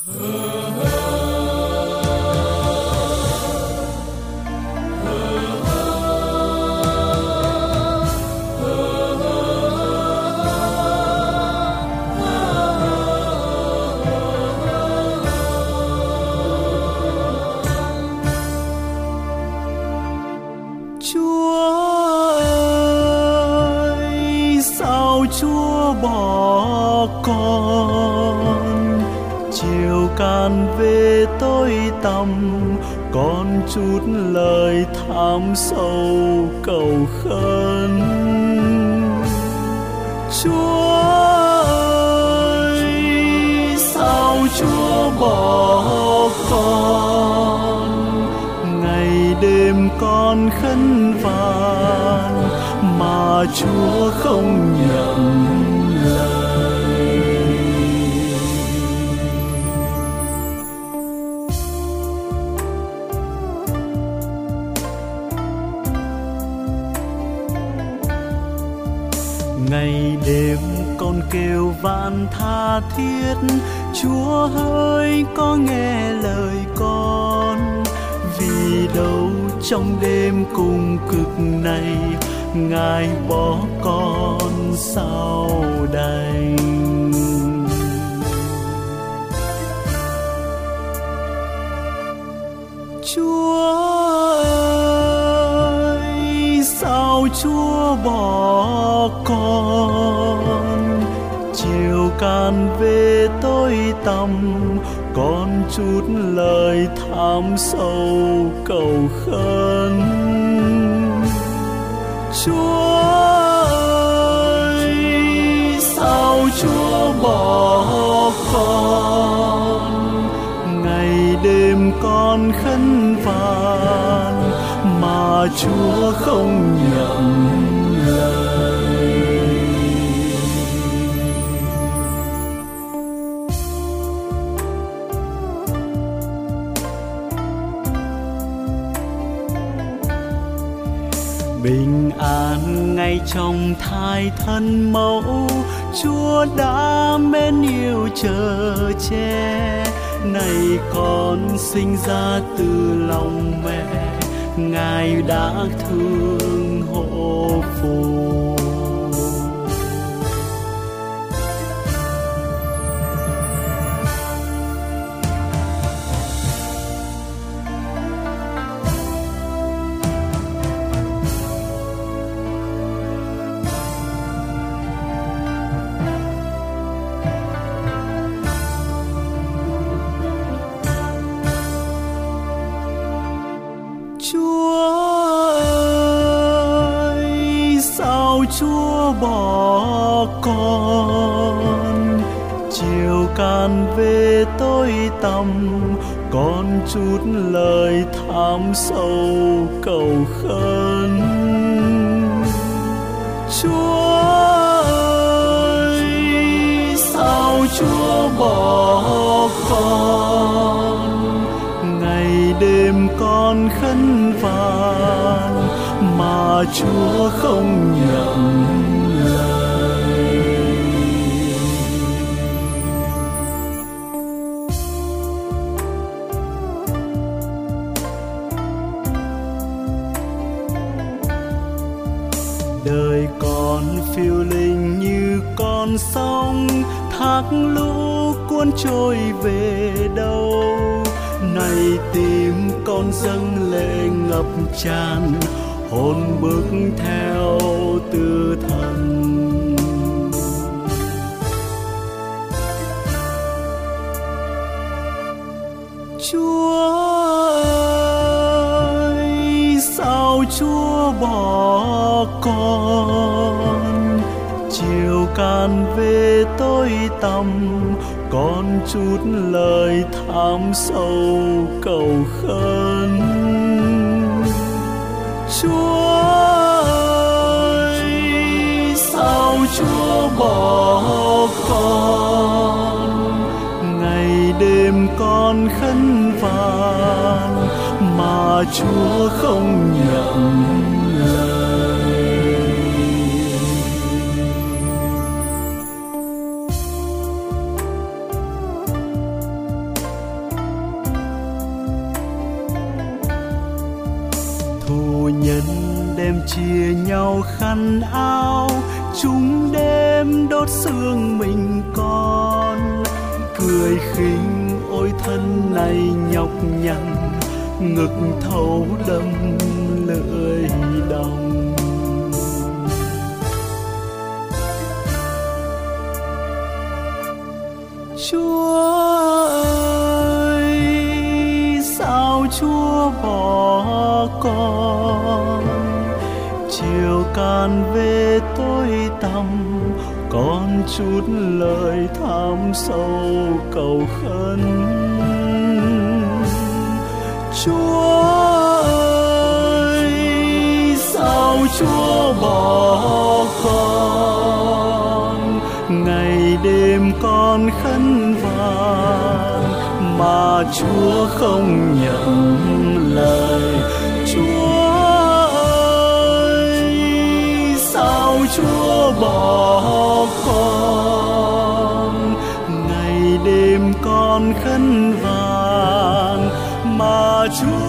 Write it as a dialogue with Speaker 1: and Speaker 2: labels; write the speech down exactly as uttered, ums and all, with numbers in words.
Speaker 1: Chúa bỏ con, chiều can về tối tăm, con chút lời thảm sâu cầu khấn. Chúa ơi, sao Chúa bỏ con, ngày đêm con khấn van mà Chúa không nhận lời. Ngày đêm con kêu van tha thiết, Chúa ơi có nghe lời con, vì đâu trong đêm cùng cực này Ngài bỏ con sao đành. Chúa ơi, sao Chúa bỏ con, chiều can về tối tăm, con chút lời thảm sâu cầu khấn. Chúa ơi, sao Chúa bỏ con, ngày đêm con khấn van mà Chúa không nhận lời. Bình an ngay trong thai thân mẫu, Chúa đã mến yêu chở che. Này con sinh ra từ lòng mẹ, Ngài đã thương hộ phù. Chúa bỏ con, chiều can về tối tăm, con chút lời thảm sâu cầu khấn. Chúa ơi, sao Chúa bỏ con, ngày đêm con khấn van mà Chúa không nhận lời. Đời con phiêu linh như con sông, thác lũ cuốn trôi về đâu. Này tim con dâng lệ ngập tràn, hồn bước theo Tư Thần. Chúa ơi, sao Chúa bỏ con, chiều can về tối tăm, con chút lời thảm sâu cầu khấn. Chúa ơi, sao Chúa bỏ con, ngày đêm con khấn van mà Chúa không nhận lời. Sẻ chia nhau khăn áo, chúng đêm đốt xương mình con. Cười khinh ôi thân này nhọc nhằn, ngực thấu đâm lưỡi đồng. Chúa ơi, sao Chúa bỏ con? Chiều can về tối tăm, con chút lời thăm sâu cầu khấn. Chúa ơi, sao Chúa bỏ con? Ngày đêm con khấn vang mà Chúa không nhận lời. Chúa ơi, sao Chúa bỏ con? Ngày đêm con khấn vang mà Chúa